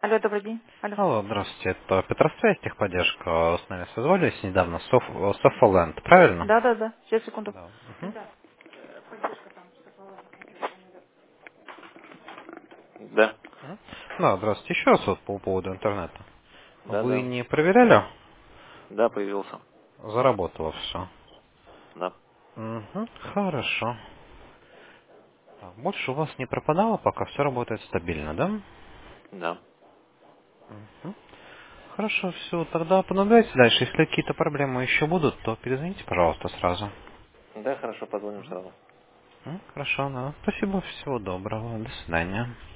Алло, добрый день. Алло. Алло, здравствуйте, это Петросвязь, техподдержка. С нами созвались недавно, Софоленд, правильно? Да, да, да. Сейчас, секунду. Да. Мгм. Да, Мгм. Да, здравствуйте, еще раз вот по поводу интернета. да, Вы да. не проверяли? Да, появился. Заработало все. Да, Хорошо. Так, больше у вас не пропадало, пока все работает стабильно, да? да. Мгм. Хорошо, все, тогда понаблюдайте дальше. Если какие-то проблемы еще будут, то перезвоните, пожалуйста, сразу. Да, хорошо, позвоним сразу. Хорошо, да. Спасибо, всего доброго, до свидания.